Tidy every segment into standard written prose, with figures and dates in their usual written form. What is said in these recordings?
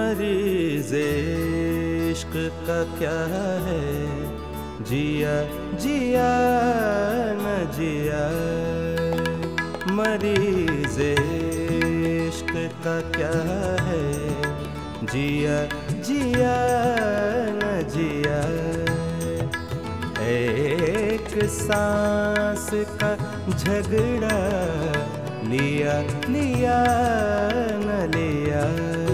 मरीज़ इश्क का क्या है, जिया जिया न जिया। मरीज़ इश्क का क्या है, जिया जिया न जिया। एक सांस का झगड़ा, लिया लिया न लिया।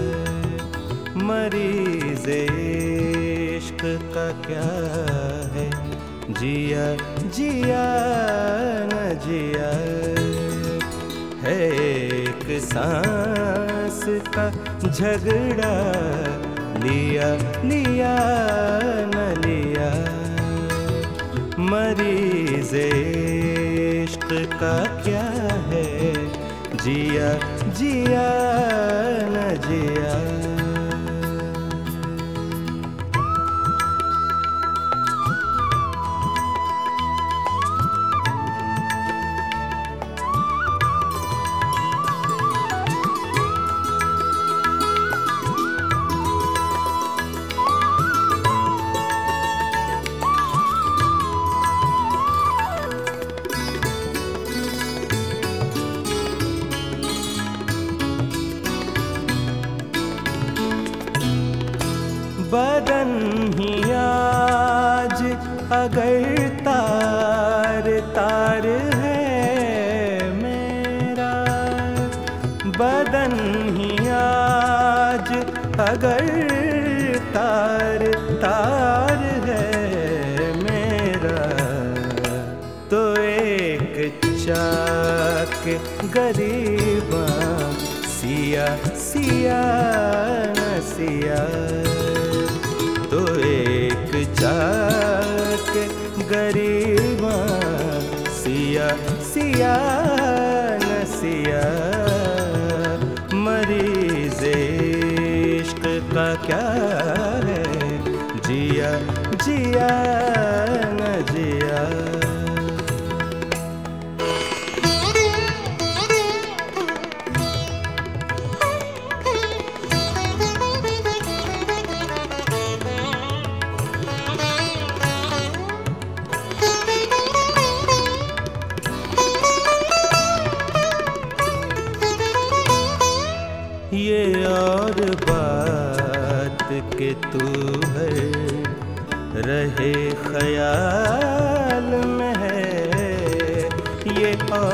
मरीज़ इश्क का क्या है, जिया जिया न जिया। है एक सांस का झगड़ा, लिया लिया न लिया। मरीज़ इश्क का क्या है, जिया जिया न जिया। बदन ही आज अगर तार तार है मेरा, बदन ही आज अगर तार तार है मेरा, तो एक चाक गरीबा, सिया सिया न सिया। तो एक चाक गरीबा, सिया सिया न सिया। मरीज़ इश्क का क्या है, जिया जिया न जिया। ये और बात के तू है, रहे ख्याल में है। ये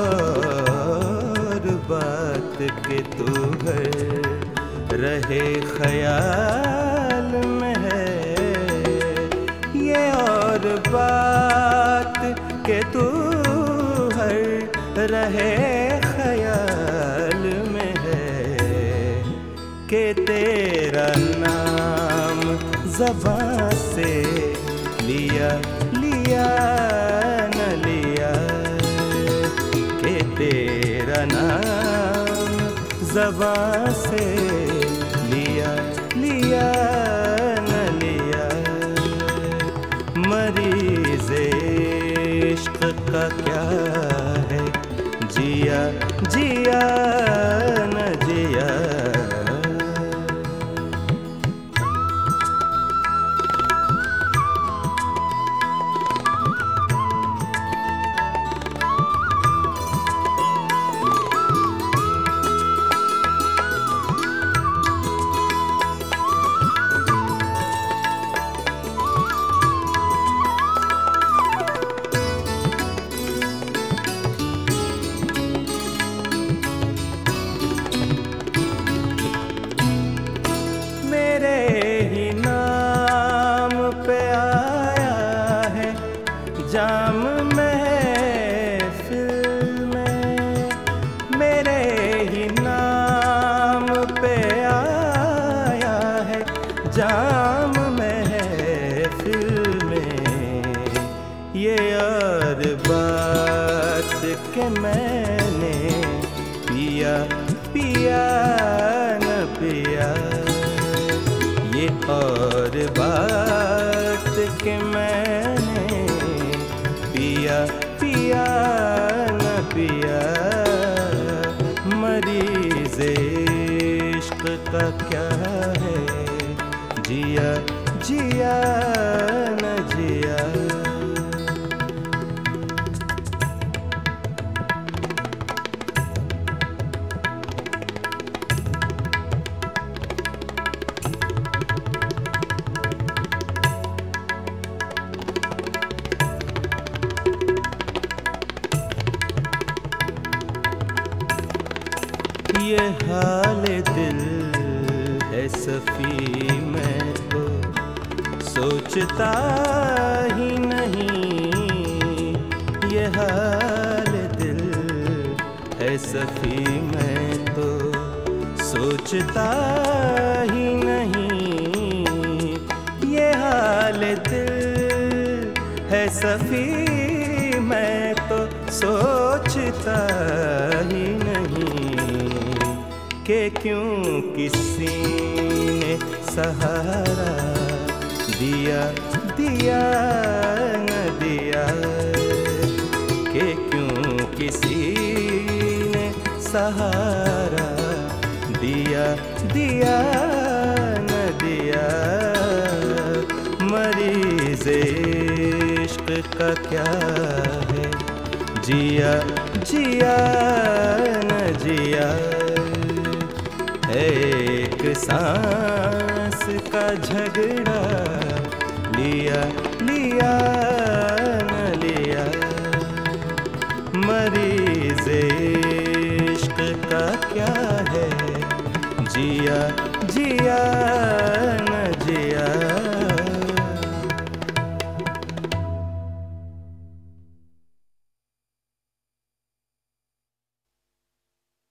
और बात के तू है, रहे ख्याल में है। ये और बात के तू है, रहे ख्याल में है। कि तेरा नाम ज़बां से लिया लिया न लिया। कि तेरा नाम ज़बां से लिया लिया न लिया। मरीज़ इश्क का क्या है, जिया जिया न जिया। जाम महफिल में मेरे ही नाम पे आया है। जाम महफिल में ये और बात के मैंने पिया पिया न पिया। ये और बात के मैंने पिया पिया न पिया। मरीज़ इश्क का क्या है, जिया जिया न जिया। ये हाल दिल है सफी, मैं तो सोचता ही नहीं। ये हाल दिल है सफी, मैं तो सोचता ही नहीं। ये हाल दिल है सफी, मैं तो सोचता ही नहीं कि क्यों किसी ने सहारा दिया दिया न दिया। कि क्यों किसी ने सहारा दिया दिया न दिया। मरीज़ इश्क का क्या है, जिया जिया न जिया। एक सांस का झगड़ा, लिया लिया न लिया। मरीज़ इश्क का क्या है, जिया जिया